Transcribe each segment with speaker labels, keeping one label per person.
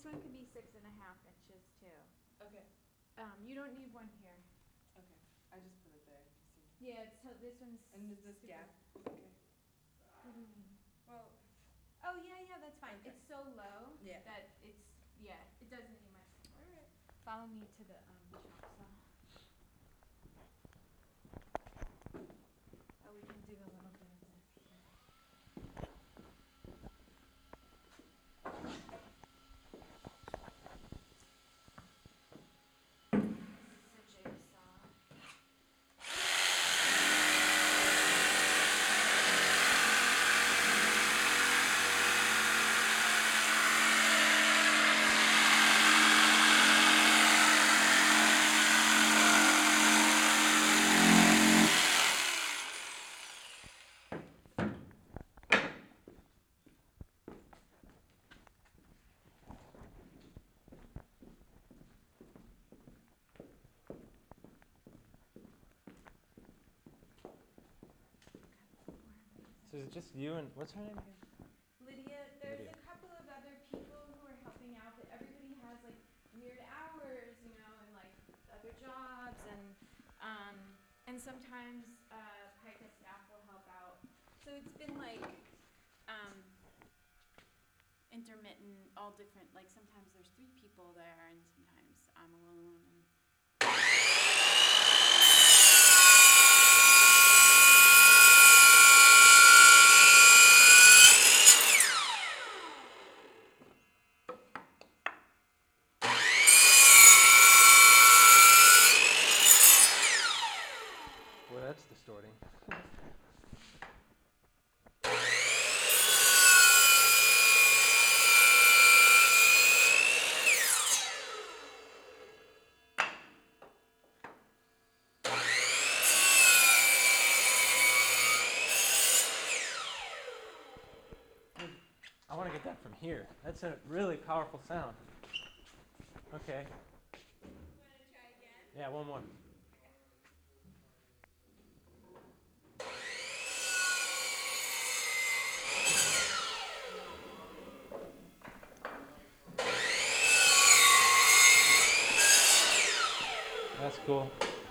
Speaker 1: this one could be 6.5 inches too.
Speaker 2: Okay.
Speaker 1: You don't need one here.
Speaker 2: Okay. I just put it there. Just in case.
Speaker 1: Yeah, it's this one's.
Speaker 2: And is this
Speaker 1: super.
Speaker 2: gap? Okay.
Speaker 1: What do you mean?
Speaker 2: Well.
Speaker 1: Oh yeah, that's fine.
Speaker 2: Okay.
Speaker 1: It's so low
Speaker 2: Yeah.
Speaker 1: that it doesn't need much support.
Speaker 2: All right.
Speaker 1: Follow me to the chop saw. Oh, we can do a little bit of this here. This is a jigsaw.
Speaker 3: So is it just you and what's her name again?
Speaker 1: Lydia, there's
Speaker 3: Lydia.
Speaker 1: a couple of other people who are helping out, but everybody has like weird hours, and like other jobs, and sometimes PICA staff will help out. So it's been like intermittent, all different. Like sometimes there's 3 people there, and sometimes I'm alone.
Speaker 3: Well, that's distorting. I want to get that from here. That's a really powerful sound. Okay.
Speaker 1: You want to try again?
Speaker 3: Yeah, one more. That's cool.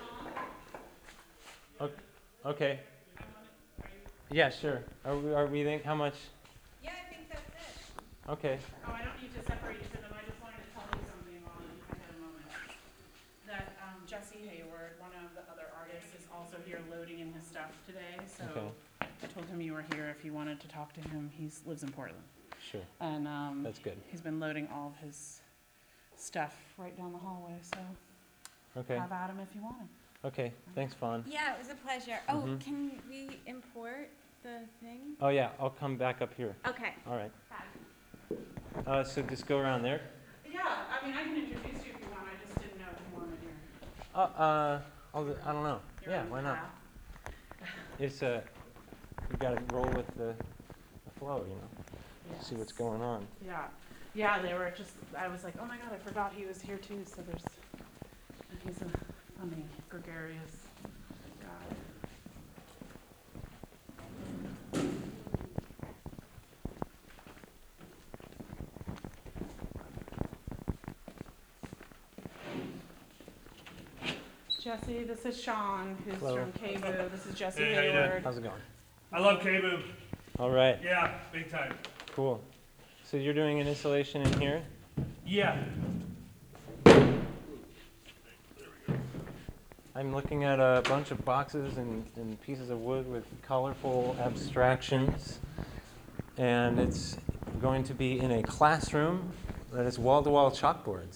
Speaker 3: Okay. Yeah, sure. Are we think how much?
Speaker 1: Yeah, I think that's it.
Speaker 3: Okay.
Speaker 4: Oh, I don't need to separate you from them. I just wanted to tell you something while I had a moment. That Jesse Hayward, one of the other artists, is also here loading in his stuff today. So
Speaker 3: Okay.
Speaker 4: I told him you were here if you wanted to talk to him. He lives in Portland.
Speaker 3: Sure.
Speaker 4: And
Speaker 3: That's good.
Speaker 4: he's been loading all of his stuff right down the hallway. So
Speaker 3: Okay.
Speaker 4: have at him if you want him.
Speaker 3: Okay. Thanks, Fawn.
Speaker 1: Yeah, it was a pleasure. Oh, can we import the thing?
Speaker 3: Oh yeah, I'll come back up here.
Speaker 1: Okay.
Speaker 3: All right.
Speaker 1: Fab.
Speaker 3: So just go around there.
Speaker 4: Yeah, I mean, I can introduce you if you want. I just didn't know if you wanted your.
Speaker 3: I don't know.
Speaker 4: your
Speaker 3: Yeah,
Speaker 4: own
Speaker 3: why not?
Speaker 4: path.
Speaker 3: It's you got to roll with the flow, See what's going on.
Speaker 4: Yeah, yeah. They were just. I was like, oh my god, I forgot he was here too. So he's a funny, gregarious guy. Jesse, this is Sean, who's
Speaker 3: Hello.
Speaker 4: from KBOO. This is Jesse
Speaker 5: Hey, how you doing?
Speaker 4: Hayward.
Speaker 3: How's it going?
Speaker 5: I love KBOO.
Speaker 3: All right.
Speaker 5: Yeah, big time.
Speaker 3: Cool. So you're doing an installation in here?
Speaker 5: Yeah.
Speaker 3: I'm looking at a bunch of boxes and pieces of wood with colorful abstractions. And it's going to be in a classroom that is wall-to-wall chalkboards.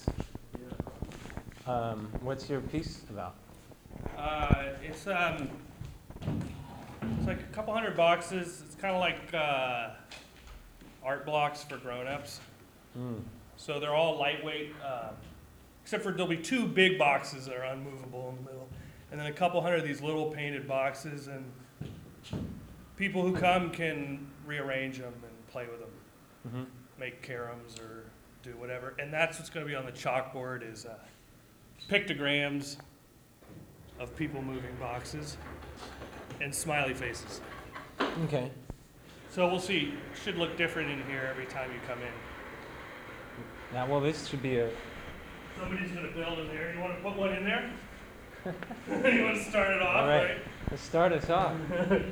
Speaker 3: What's your piece about?
Speaker 5: It's like a couple hundred boxes. It's kind of like art blocks for grown-ups.
Speaker 3: Mm.
Speaker 5: So they're all lightweight, except for there'll be 2 big boxes that are unmovable in the middle, and then a couple hundred of these little painted boxes. And people who come can rearrange them and play with them,
Speaker 3: Mm-hmm.
Speaker 5: make caroms or do whatever. And that's what's going to be on the chalkboard is pictograms of people moving boxes and smiley faces.
Speaker 3: Okay.
Speaker 5: So we'll see. Should look different in here every time you come in.
Speaker 3: Now, well, this should be a.
Speaker 5: Somebody's gonna build in there. You wanna put one in there? You wanna start it off,
Speaker 3: All right.
Speaker 5: right?
Speaker 3: Let's start us off.